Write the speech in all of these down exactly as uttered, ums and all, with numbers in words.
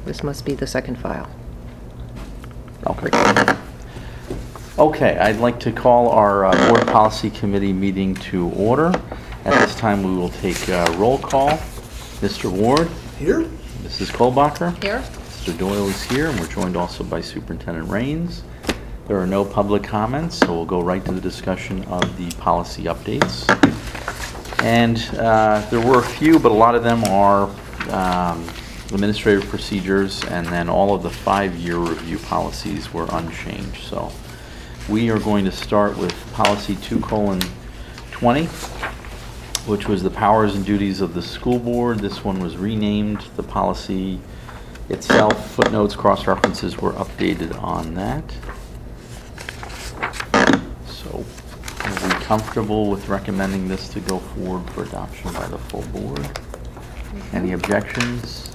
This must be the second file. Okay. Okay, I'd like to call our uh, Board Policy Committee meeting to order. At this time, we will take uh, roll call. Mister Ward? Here. Missus Kohlbacher? Here? Mister Doyle is here, and we're joined also by Superintendent Raines. There are no public comments, so we'll go right to the discussion of the policy updates. And uh, there were a few, but a lot of them are um, administrative procedures, and then all of the five-year review policies were unchanged. So we are going to start with policy two colon twenty, which was the powers and duties of the school board. This one was renamed. The policy itself, footnotes, cross-references were updated on that. So are we comfortable with recommending this to go forward for adoption by the full board? Any objections?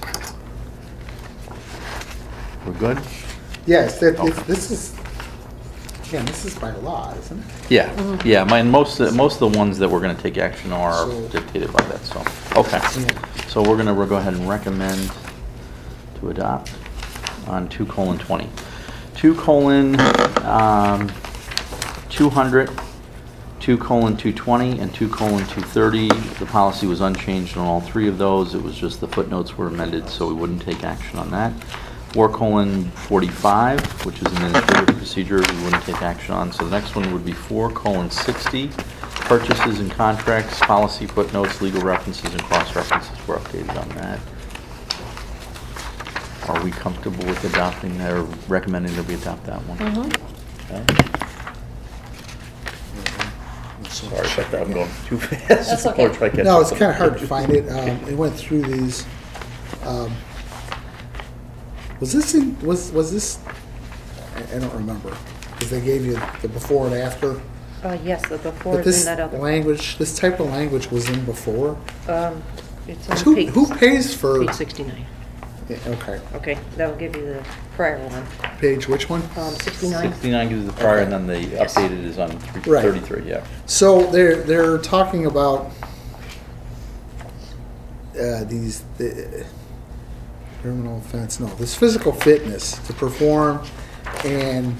We're good? Yes, that, Okay. this, this is, again, this is by law, isn't it? Yeah, yeah, my, most, most of the ones that we're gonna take action are So- dictated by that, so, okay. Yeah. So we're gonna, we'll go ahead and recommend to adopt on two colon twenty. Two colon, um, two hundred, two colon two twenty, and two colon two thirty. The policy was unchanged on all three of those. It was just the footnotes were amended, so we wouldn't take action on that. Four colon forty-five, which is administrative procedure, we wouldn't take action on. So the next one would be four colon sixty, purchases and contracts, policy footnotes, legal references, and cross-references were updated on that. Are we comfortable with adopting that, or recommending that we adopt that one? Mm-hmm. Okay. Sorry about that, I'm going too fast. That's okay. Before I catch No, up. it's kind of hard to find it. Um, it went through these. Um, was this in, was was this? I, I don't remember because they gave you the before and after. Uh, yes, the before But is this in that other. language, this type of language was in before. Um, it's on Who page, who pays for? page sixty-nine. Yeah, okay, Okay, that'll give you the prior one. page which one? Um, sixty-nine. sixty-nine gives the prior, and then the Yes. updated is on three- Right. thirty-three, yeah. So they're they're talking about uh, these the, criminal offense. No, this physical fitness to perform, and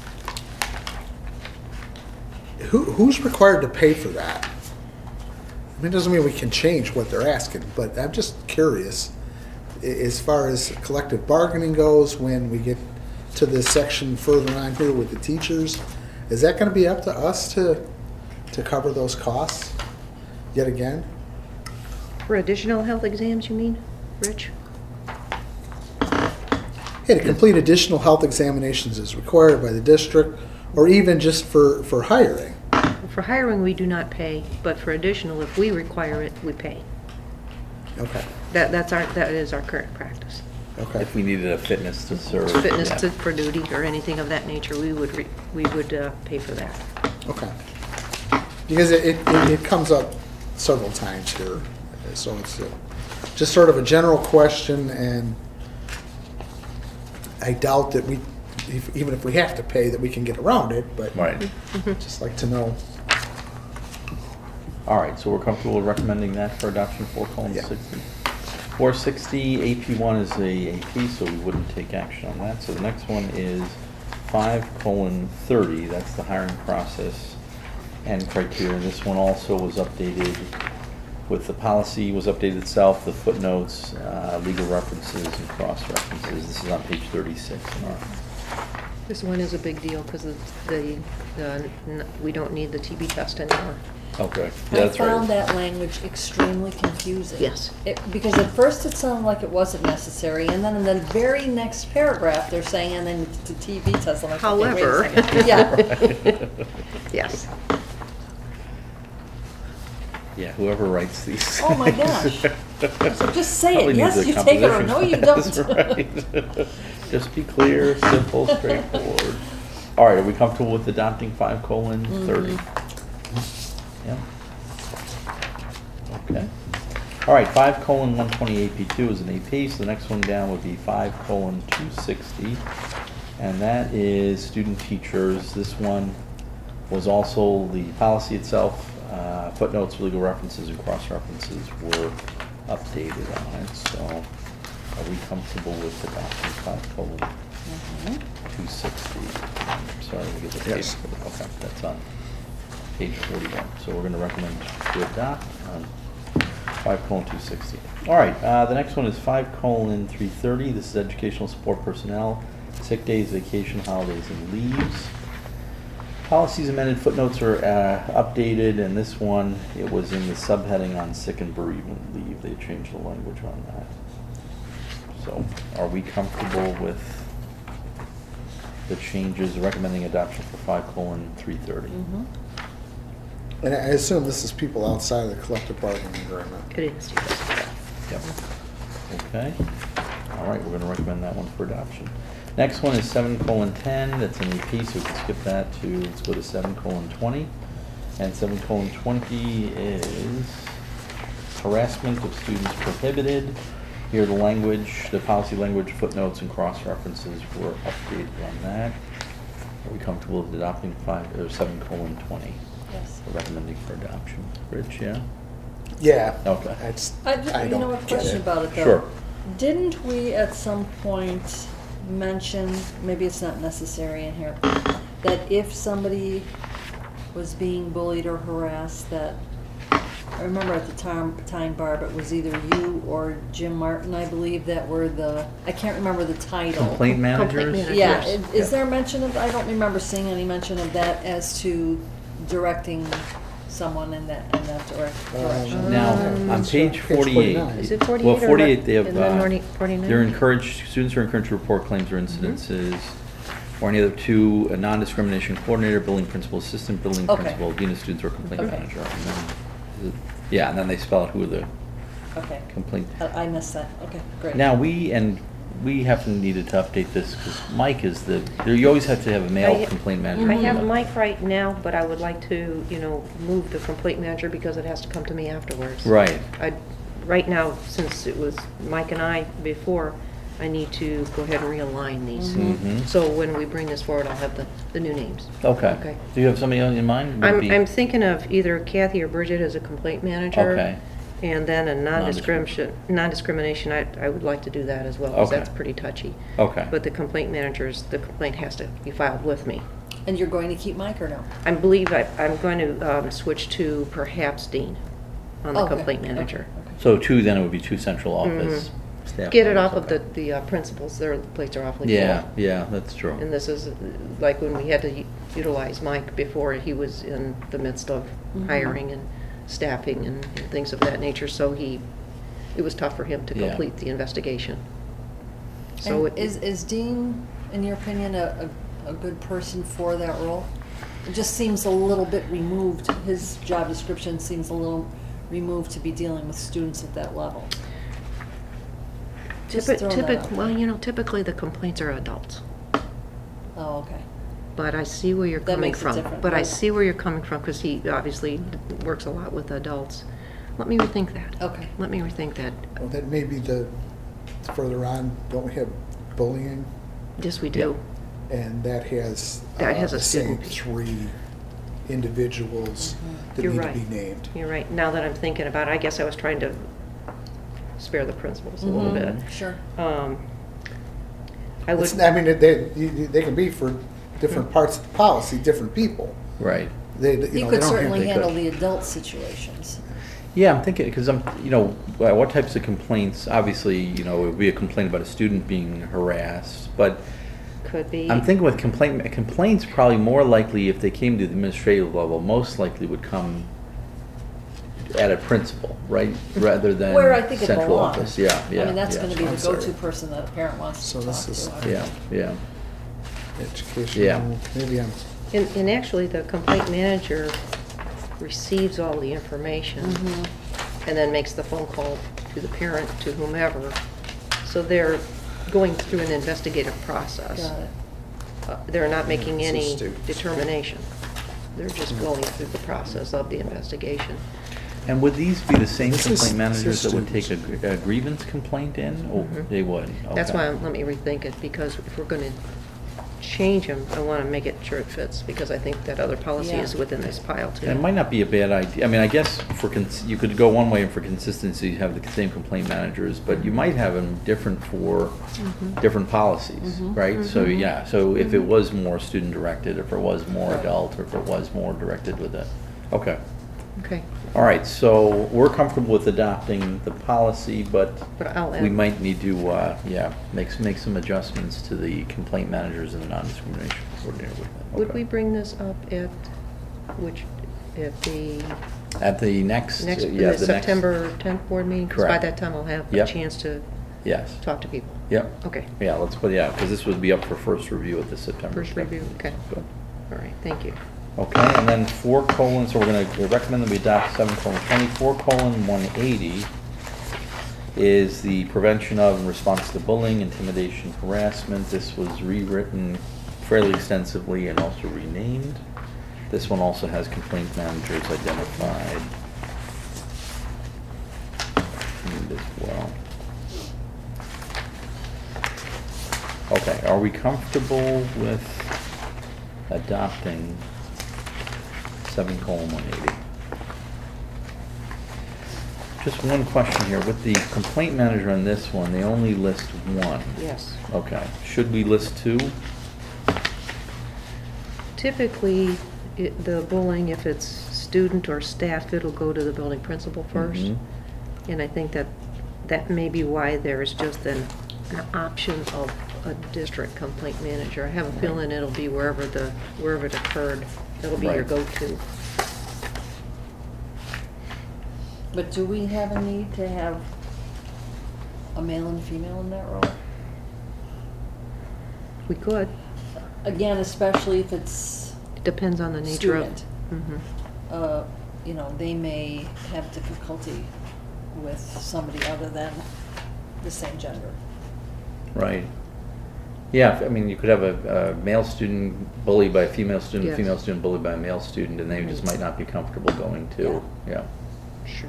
who who's required to pay for that? I mean, it doesn't mean we can change what they're asking, but I'm just curious a- as far as collective bargaining goes. When we get to this section further on here with the teachers, is that going to be up to us to to cover those costs yet again? For additional health exams, you mean, Rich? Yeah, to complete additional health examinations as required by the district, or even just for, for hiring. For hiring, we do not pay, but for additional, if we require it, we pay. Okay, That, that's our, that is our current practice. okay. If we needed a fitness to serve. Fitness yeah. to, for duty or anything of that nature, we would, re- we would uh, pay for that. Okay. Because it, it, it it comes up several times here, so it's uh, just sort of a general question, and I doubt that we, if, even if we have to pay, that we can get around it, but Right. just like to know. All right, so we're comfortable with recommending that for adoption, four colon Yeah. sixty. Four sixty, A P one is a A P, so we wouldn't take action on that. So the next one is five colon thirty, that's the hiring process and criteria. This one also was updated with the policy, was updated itself, the footnotes, uh, legal references, and cross-references. This is on page thirty-six in our, This one is a big deal because the, the, n- we don't need the T B test anymore. okay, I yeah, that's right. found that language extremely confusing. Yes. It, because at first it sounded like it wasn't necessary, and then in the very next paragraph, they're saying, and then the T V test, I'm like, okay, wait However. a second. Yeah. Yes. Yeah, whoever writes these. Oh my gosh. So just say Probably it, needs yes, a you take it, or composition. no, you That's don't. right. Just be clear, simple, straightforward. All right, are we comfortable with adopting five colon thirty? Yeah. Okay. All right, five colon one twenty A P two is an A P, so the next one down would be five colon two sixty. And that is student teachers. This one was also the policy itself. Uh, footnotes, legal references, and cross-references were updated on it, so Are we comfortable with adopting five colon Mhm. two sixty? I'm sorry, we get the page. Yes. Okay, that's on page forty-one. So we're gonna recommend to adopt on five colon two sixty. All right, uh, the next one is five colon three thirty. This is educational support personnel, sick days, vacation, holidays, and leaves. Policies amended, footnotes are uh, updated, and this one, it was in the subheading on sick and bereavement leave. They changed the language on that. So, are we comfortable with the changes, recommending adoption for five colon three thirty? Mhm. And I assume this is people outside of the collective bargaining agreement. It is, yes. Yep. Okay. All right, we're gonna recommend that one for adoption. Next one is seven colon ten, that's in repeat, so we can skip that to, let's go to seven colon twenty. And seven colon twenty is harassment of students prohibited. Here the language, the policy language, footnotes and cross-references were updated on that. Are we comfortable with adopting five, or seven colon twenty? Yes. Recommending for adoption. Rich, yeah? Yeah. Okay. I just, I, I you know, a don't get question it. about it though. Sure. Didn't we at some point mention, maybe it's not necessary in here, that if somebody was being bullied or harassed, that, I remember at the time, time, Barb, it was either you or Jim Martin, I believe, that were the, I can't remember the title. Complaint managers? managers. Yeah, Yes. i- is there mention of, I don't remember seeing any mention of that as to directing someone in that, in that direct Um, direction. Now, Um, on page forty-eight. forty-nine. Is it forty-eight Well, or forty-eight, what? they have, And then uh, forty- forty-nine? they're encouraged, students are encouraged to report claims or incidences, or any other two, a non-discrimination coordinator, building principal, assistant building Okay. principal, dean of students, or complaint Okay. manager. And then- Yeah, and then they spell out who the Okay, complaint. I I missed that, okay, great. Now, we, and we have needed to update this, because Mike is the, there, you always have to have a male I- complaint manager. I have Mike right now, but I would like to, you know, move the complaint manager because it has to come to me afterwards. Right. I, right now, since it was Mike and I before, I need to go ahead and realign these. Mhm. So when we bring this forward, I'll have the, the new names. Okay. Okay. Do you have somebody on in mind? Would it I'm, be- I'm thinking of either Kathy or Bridget as a complaint manager. Okay. And then a Non-discrimination. non-discrimination, non-discrimination, I, I would like to do that as well, because Okay. that's pretty touchy. Okay. But the complaint managers, the complaint has to be filed with me. And you're going to keep Mike or no? I believe I, I'm going to um, switch to perhaps Dean on the Okay, complaint okay, manager. okay. So two, then it would be two central office staff. Mm-hmm. Get it members, off of the, okay. the uh, principals, their plates are awfully full. Yeah, yeah, that's true. And this is uh, like when we had to u- utilize Mike before he was in the midst of Mhm. hiring and staffing and and things of that nature, so he, it was tough for him to Yeah. complete the investigation. So And it is, is Dean, in your opinion, a, a, a good person for that role? It just seems a little bit removed, his job description seems a little removed to be dealing with students at that level. Just Typi- throwing that typic- out Well, there. you know, typically the complaints are adults. Oh, okay. But I see where you're That coming makes it from. different, But I right? see where you're coming from, because he obviously works a lot with adults. Let me rethink that. Okay. Let me rethink that. Well, that may be the, further on, don't we have bullying? Yes, we do. And that has. That uh, has a the same student. three individuals that You're need to right. be named. You're right. Now that I'm thinking about it, I guess I was trying to spare the principals a little bit. Mhm, Sure. Um, I would. It's, I mean, they, you- they can be for different Hmm. parts of the policy, different people. Right. They, you know, He they could don't have- certainly they handle could. the adult situations. Yeah, I'm thinking, because I'm, you know, uh, what types of complaints, obviously, you know, it would be a complaint about a student being harassed, but Could be. I'm thinking with complaint, complaints probably more likely if they came to the administrative level, most likely would come at a principal, right? Rather than Where I think it central belongs. office, yeah, yeah. I mean, that's yeah. gonna be the I'm sorry. go-to person that a parent wants So to this talk is- to. I Yeah, think. yeah. Educational, Yeah. maybe I'm, And, and actually, the complaint manager receives all the information Mhm. and then makes the phone call to the parent, to whomever. So they're going through an investigative process. Got it. Uh, They're not making So any stupid. determination. They're just going through the process of the investigation. And would these be the same This is- complaint managers this is that would take a students. gr- a grievance complaint in? Or Mhm. they would? That's Okay. why, I'm- let me rethink it, because if we're gonna change them, I want to make it sure it fits, because I think that other policy Yeah. is within this pile too. And it might not be a bad idea. I mean, I guess for, cons- you could go one way and for consistency, you have the same complaint managers, but you might have them different for Mhm. different policies, Mhm. right? So, Mhm. yeah, so if it was more student-directed, if it was more Right. adult, or if it was more directed with it. Okay. Okay, All right, so we're comfortable with adopting the policy, but but I'll add. we might need to, uh, yeah, make, s- make some adjustments to the complaint managers and the non-discrimination coordinator with that. Would Okay. we bring this up at, which, at the At the next, next, uh, the yeah, the next. September tenth board meeting? 'Cause by Correct. that time I'll have a Yep. chance to Yes, talk to people. yep. Okay, Yeah, let's put, yeah, because this would be up for first review at the September. first review, okay. Good. All right, thank you. Okay, and then four colon, so we're gonna we recommend that we adopt seven colon twenty, four colon one eighty is the prevention of and response to bullying, intimidation, harassment. This was rewritten fairly extensively and also renamed. This one also has complaint managers identified. Named as well. Okay, are we comfortable with adopting seven colon one eighty? Just one question here, with the complaint manager on this one, they only list one. Yes. Okay, should we list two? Typically, it, the bullying, if it's student or staff, it'll go to the building principal first. Mhm. And I think that, that may be why there's just an, an option of a district complaint manager. I have a Right. feeling it'll be wherever the, wherever it occurred, it'll be your Right. go-to. But do we have a need to have a male and a female in that role? We could, Again, especially if it's it depends on the nature of. student. Mhm. Uh, you know, they may have difficulty with somebody other than the same gender. Right. Yeah, I mean, you could have a, a male student bullied by a female student, a Yes. female student bullied by a male student, and they just might not be comfortable going to, yeah. Sure.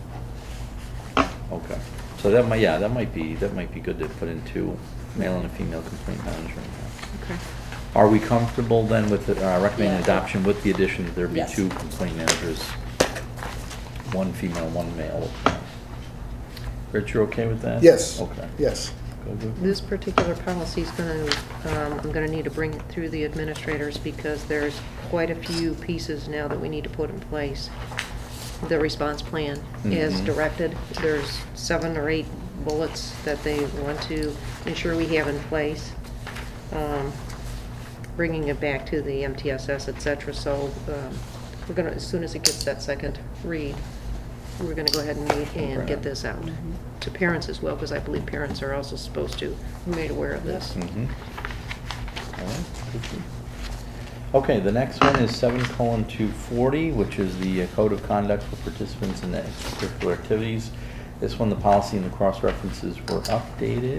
Okay, so that might, yeah, that might be, that might be good to put in two, male and a female complaint manager. Okay. Are we comfortable then with, the, uh, recommending Yeah. adoption with the addition that there be Yes. two complaint managers? One female, one male. Rich, you're okay with that? Yes. Okay. Yes. Good, good. This particular policy is gonna, um, I'm gonna need to bring it through the administrators because there's quite a few pieces now that we need to put in place. The response plan is Mhm. directed. There's seven or eight bullets that they want to ensure we have in place. Um, bringing it back to the M T S S, et cetera. So, um, we're gonna, as soon as it gets that second read, we're gonna go ahead and meet and Right. get this out Mhm. to parents as well, because I believe parents are also supposed to be made aware of this. Mhm. All right, good, good. Okay, the next one is seven colon two forty, which is the uh, code of conduct for participants in the extracurricular activities. This one, the policy and the cross-references were updated.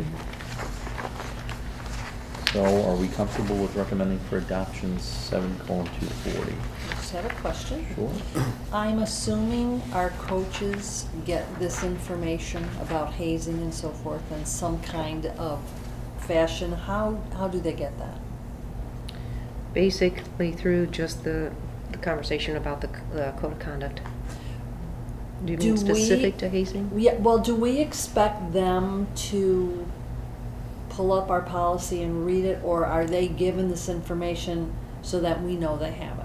So are we comfortable with recommending for adoption seven colon two forty? Just have a question. Sure. I'm assuming our coaches get this information about hazing and so forth in some kind of fashion. How, how do they get that? Basically through just the, the conversation about the c- uh, code of conduct. Do you mean Do we- specific to hazing? Yeah, well, do we expect them to pull up our policy and read it, or are they given this information so that we know they have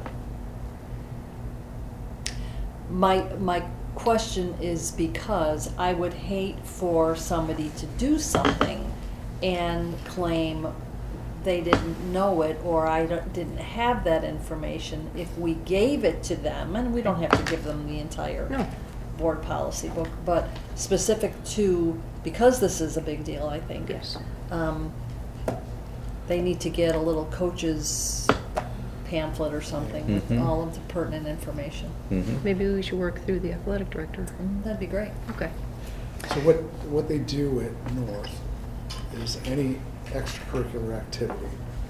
it? My, my question is because I would hate for somebody to do something and claim they didn't know it, or I don't- didn't have that information. If we gave it to them, and we don't have to give them the entire No. board policy book, but specific to, because this is a big deal, I think. Yes. Um, they need to get a little coach's pamphlet or something with Mhm. all of the pertinent information. Mhm. Maybe we should work through the athletic director. Mm, That'd be great. Okay. So what, what they do at North is any extracurricular activity,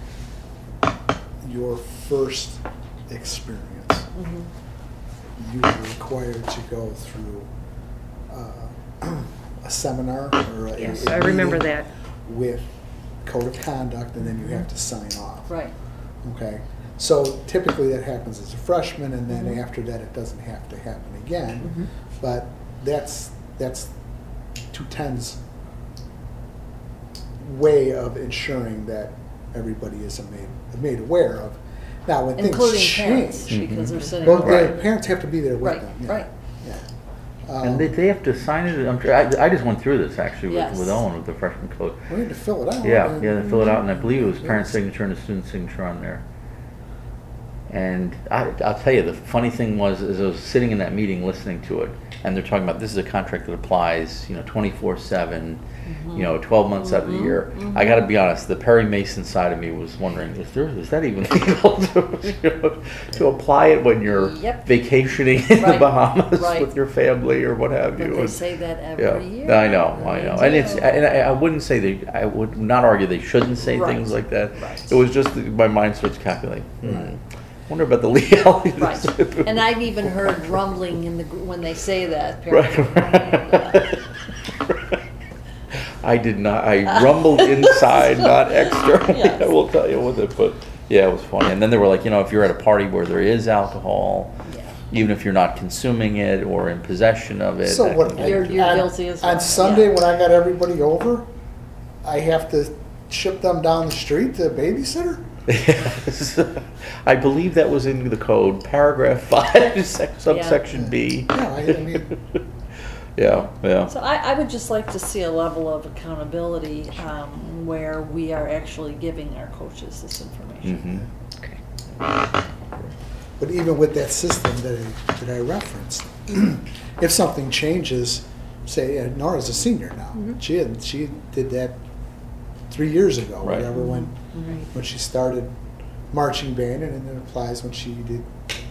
your first experience, Mhm. you are required to go through uh, a seminar or a Yes, a I remember meeting that. with code of conduct, and then you have to sign off. Right. Okay, so typically that happens as a freshman, and then Mhm. after that, it doesn't have to happen again. Mhm. But that's, that's two tens way of ensuring that everybody is made, made aware of. Now, when things Including parents, change, because they're sitting. well, the Right. parents have to be there with Right, them. yeah, right. Yeah. And they, Um, they have to sign it, I'm, sure- I, I just went through this actually with, Yes. with Owen, with the freshman code. We need to fill it out. Yeah, and- yeah, they fill it out, and I believe it was parent Yes. signature and a student signature on there. And I, I'll tell you, the funny thing was, is I was sitting in that meeting listening to it, and they're talking about, this is a contract that applies, you know, twenty-four seven, you know, twelve months out of the Mhm, year. mhm. I gotta be honest, the Perry Mason side of me was wondering, is there, is that even legal to, you know, to apply it when you're Yep. vacationing in the Right, Bahamas right. with your family or what have you? But they And- say that yeah, every year. I know, I They know, and it's, do. and I, I wouldn't say they, I would not argue they shouldn't say Right, things like that. right. It was just that my mind starts calculating. Hmm, Right. wonder about the legalities. Right, and I've even heard rumbling in the, gr- when they say that. Right. apparently. I did not. I rumbled inside, not externally. Yes. I will tell you with it, but yeah, it was funny. And then they were like, you know, if you're at a party where there is alcohol, Yeah. even if you're not consuming it or in possession of it, So that what? can be- You're- you're on- guilty as well, On Sunday, yeah. when I got everybody over, I have to ship them down the street to a babysitter? Yes. I believe that was in the code, paragraph five, sec- subsection B. Yeah, I, I mean, Yeah, yeah. So I, I would just like to see a level of accountability um, where we are actually giving our coaches this information. Mhm. Okay. but even with that system that I, that I referenced, if something changes, say, uh, Nora's a senior now. Mhm. She had, she did that three years ago, Right. whatever, when, Right. when she started marching band, and it applies when she did,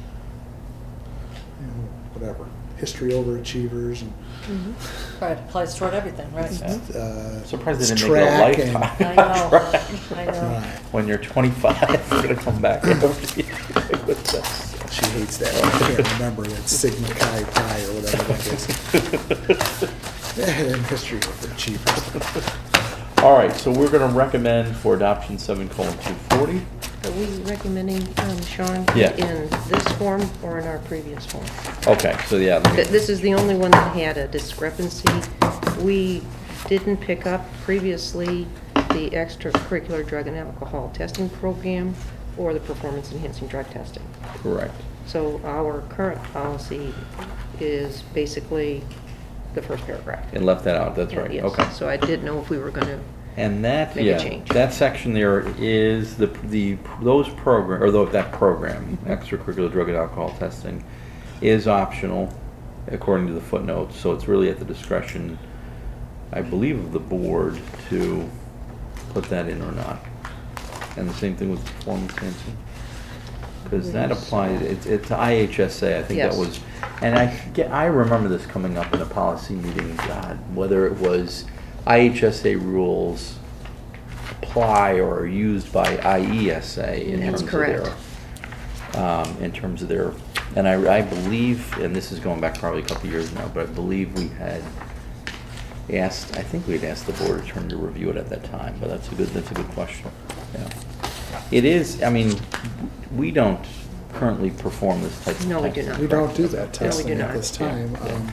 you know, whatever, history overachievers and Mhm. Right, applies toward everything, right? Yeah. uh, Surprised they didn't track make it a and- lifetime. I know, Track. I know. Right. When you're twenty-five, you're gonna come back after you. That's- She hates that. I can't remember that Sigma Chi Pi or whatever that is. And history overachievers. All right, so we're gonna recommend for adoption seven colon two forty. Are we recommending, um, Sean? Yeah. In this form or in our previous form? Okay, so yeah. let me- Th- This is the only one that had a discrepancy. We didn't pick up previously the extracurricular drug and alcohol testing program or the performance enhancing drug testing. Correct. So our current policy is basically the first paragraph. It left that out, that's right, Yes. okay. So I didn't know if we were gonna, And that, Make a yeah, change. that section there is the, the, those program, or tho- that program, Mhm. extracurricular drug and alcohol testing, is optional according to the footnotes, so it's really at the discretion, I believe, of the board to put that in or not. And the same thing with performance enhancing. Because that Yes. applies, it's, it's I H S A, I think that Yes. was, and I get, I remember this coming up in a policy meeting, God, whether it was I H S A rules apply or are used by I E S A in That's terms of correct. their, um, in terms of their, and I, I believe, and this is going back probably a couple of years now, but I believe we had asked, I think we'd asked the board attorney to review it at that time, but that's a good, that's a good question, yeah. It is, I mean, we don't currently perform this type of No, we do testing, not. We don't do that No, we testing do at not. this time. Yeah. Um,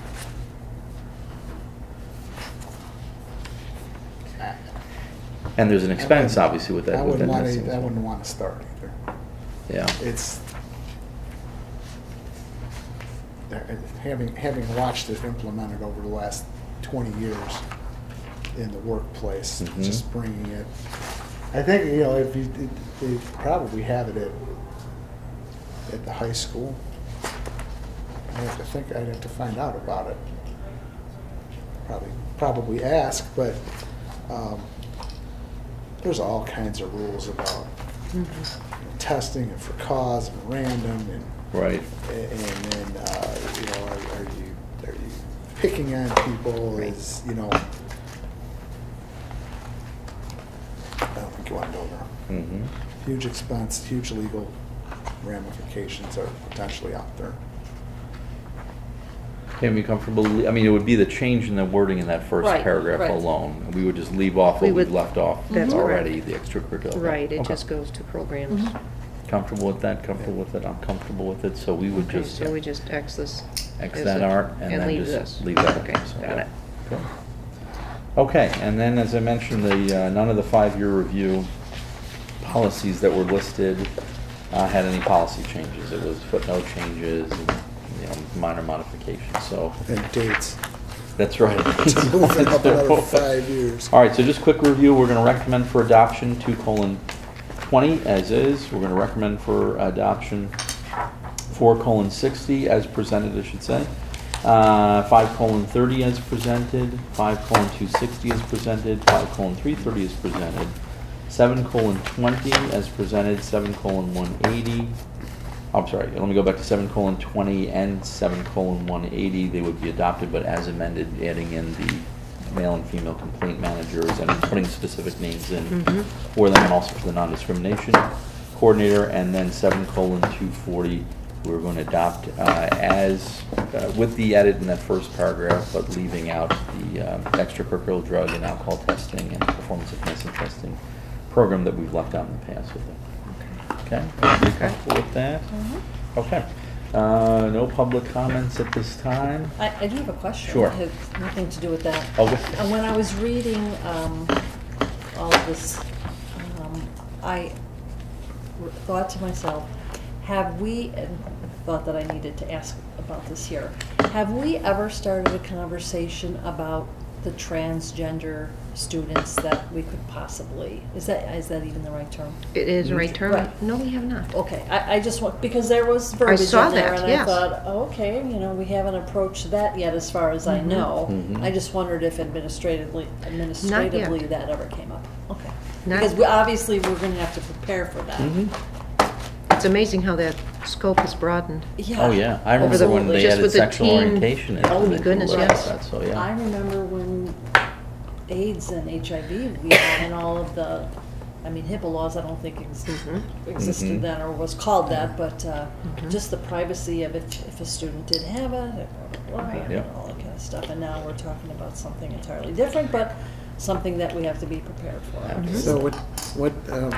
And there's an expense, I obviously, with that. I with wouldn't that want testing to, as I well. wouldn't want to start either. Yeah, It's, uh, having, having watched it implemented over the last twenty years in the workplace, Mhm. just bringing it, I think, you know, if you, it- they probably have it at, at the high school. I have to think, I'd have to find out about it. Probably, probably ask, but, um, there's all kinds of rules about Mhm. testing and for cause and random and right. and then uh, you know are, are you are you picking on people? Right. Is you know I don't think you want to go there. Mm-hmm. Huge expense, huge legal ramifications are potentially out there. Can we comfortable, I mean, it would be the change in the wording in that first Right, paragraph right. alone. We would just leave off We what we've would- left off That's already, correct. the extracurricular. Right, it Okay. just goes to programs. Mhm. Comfortable with that, comfortable with it, I'm comfortable with it, so we would Okay, just. so we just X this. X as that a- art and then leave just this. leave that. Okay, So, got yeah. it. Cool. Okay, and then as I mentioned, the, uh, none of the five-year review policies that were listed uh, had any policy changes. It was footnote changes and, you know, minor modifications, so And dates. that's right. To move it up another five years. All right, so just quick review, we're gonna recommend for adoption two colon twenty as is. We're gonna recommend for adoption four colon sixty as presented, I should say. Uh, five colon thirty as presented, five colon two sixty as presented, five colon three thirty as presented, seven colon twenty as presented, seven colon one eighty. I'm sorry, let me go back to seven colon twenty and seven colon one eighty. They would be adopted, but as amended, adding in the male and female complaint managers and putting specific names in Mhm. for them, and also for the non-discrimination coordinator. And then seven colon two forty, we're going to adopt uh, as, uh, with the edit in that first paragraph, but leaving out the uh, extracurricular drug and alcohol testing and performance enhancement testing program that we've left out in the past with it. Okay, everybody comfortable with that? Mhm. Okay. Uh, no public comments at this time? I, I do have a question. Sure. It has nothing to do with that. Oh, good. And when I was reading um, all of this, um, I r- thought to myself, have we, and thought that I needed to ask about this here, have we ever started a conversation about the transgender students that we could possibly, is that, is that even the right term? It is right term? Right. No, we have not. Okay, I, I just want, because there was verbiage saw in there, that, and I yes. thought, oh, okay, you know, we haven't approached that yet as far as I Mhm. know. Mhm. I just wondered if administratively, administratively that ever came up. Okay. Not- Because we, obviously, we're gonna have to prepare for that. Mhm. It's amazing how that scope has broadened. Yeah. Oh, yeah. I remember the- when they just added with the sexual teen- orientation. Oh, into my the goodness, rules yes. like that, So, yeah. I remember when AIDS and H I V, we had in all of the, I mean, HIPAA laws, I don't think ex- Mhm. existed Mhm. then or was called that, but uh, Mhm. just the privacy of if, if a student did have it, blah, blah, blah, and Yep. all that kind of stuff. And now we're talking about something entirely different, but something that we have to be prepared for. Absolutely. So what, what, um,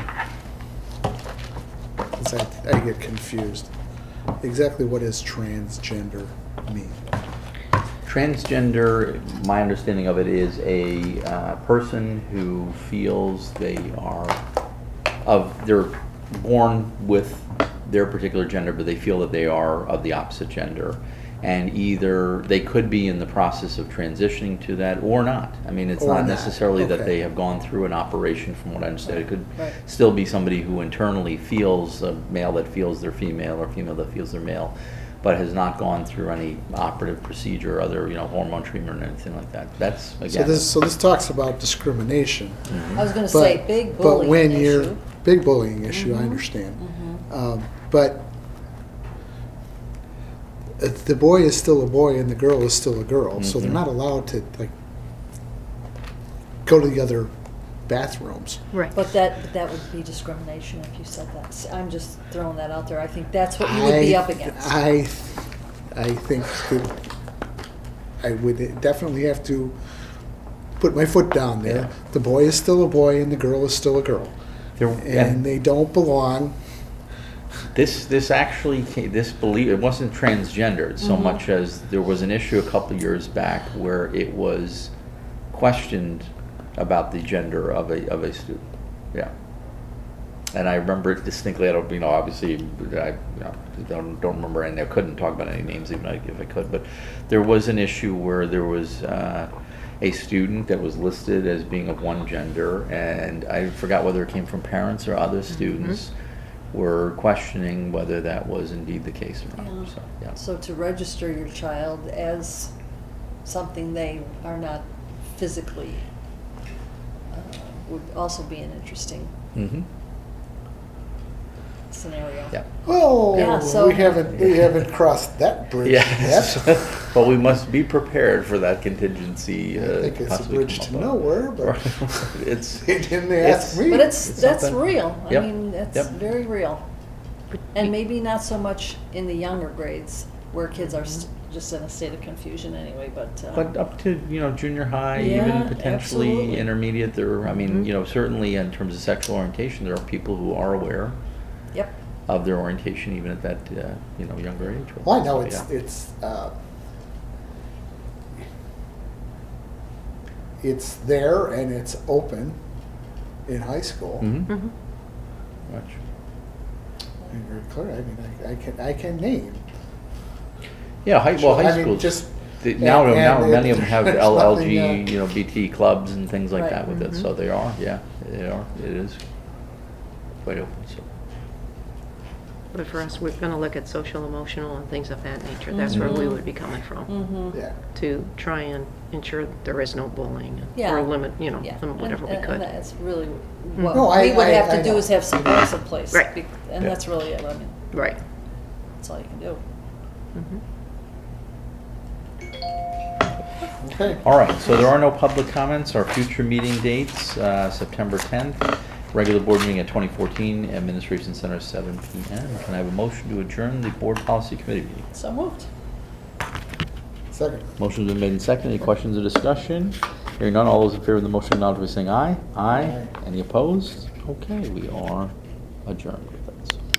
'cause I, I get confused. Exactly what does transgender mean? Transgender, my understanding of it is a uh, person who feels they are of, they're born with their particular gender, but they feel that they are of the opposite gender. And either they could be in the process of transitioning to that or not. I mean, it's Or not not. necessarily that Okay. they have gone through an operation, from what I understand. It could Right. still be somebody who internally feels, a male that feels they're female or female that feels they're male, but has not gone through any operative procedure or other, you know, hormone treatment or anything like that. That's, So again. this, so this talks about discrimination. Mhm. I was gonna But- say, big But bullying when you're, issue. big bullying issue, I Mhm. understand. Mhm. Um, But if the boy is still a boy and the girl is still a girl, so they're Mhm. not allowed to, like, go to the other bathrooms. Right. But that, but that would be discrimination if you said that. S- I'm just throwing that out there. I think that's what you would be I- up against. I, I think that I would definitely have to put my foot down there. Yeah. The boy is still a boy and the girl is still a girl. There- And they don't belong. This, this actually, came, this believe, it wasn't transgendered so Mhm. much as there was an issue a couple of years back where it was questioned about the gender of a, of a student. Yeah. And I remember it distinctly. I don't, you know, obviously, I you know, don't, don't remember any, I couldn't talk about any names even if I could, but there was an issue where there was uh, a student that was listed as being of one gender, and I forgot whether it came from parents or other students were questioning whether that was indeed the case or not. Yeah. So, yeah. So to register your child as something they are not physically uh, would also be an interesting Mm-hmm. scenario. Yeah. Oh, Yeah, so- we haven't, we haven't crossed that bridge Yes. yet. But we must be prepared for that contingency. I Uh, think it's a possibly bridge come to up. nowhere, but It's, they didn't It's- ask me. But it's, It's that's something. real. I Yep. mean, that's Yep. very real. But And you- maybe not so much in the younger grades where kids are st- just in a state of confusion anyway, but. uh, But up to, you know, junior high, Yeah, even potentially absolutely. intermediate, there, I mean, Mhm. you know, certainly in terms of sexual orientation, there are people who are aware Yep, of their orientation even at that, uh, you know, younger age. Well, I know So, it's, yeah. it's, uh, it's there and it's open in high school. Mhm. Mhm. Much. And very clear, I mean, I, I can, I can name. Yeah, high, well, Sure, I high mean, schools, just- they- now, and- now and many it- of them have there's L L G, nothing, uh, you know, B T clubs and things like Right. that with it, Mhm. so they are, yeah, they are, it is quite open, so. But for us, we're gonna look at social, emotional, and things of that nature. That's where we Mhm. would be coming from, mm-hmm. Yeah. to try and ensure that there is no bullying, Yeah. or limit, you know, Yeah, limit and- whatever we and- could. And that's really what No, I- we would I- have I to do know. is have some rules in place. Right. be- And Yeah. that's really it, I mean, Right. that's all you can do. Mhm. Okay. All right, so there are no public comments. Our future meeting dates, uh, September tenth, regular board meeting at twenty fourteen, Administration Center, seven P M. Can I have a motion to adjourn the Board Policy Committee meeting? So moved. Second. Motion's been made and seconded. Any questions or discussion? Hearing none, all those in favor of the motion acknowledge by saying aye. Aye. Aye. Any opposed? Okay, we are adjourned.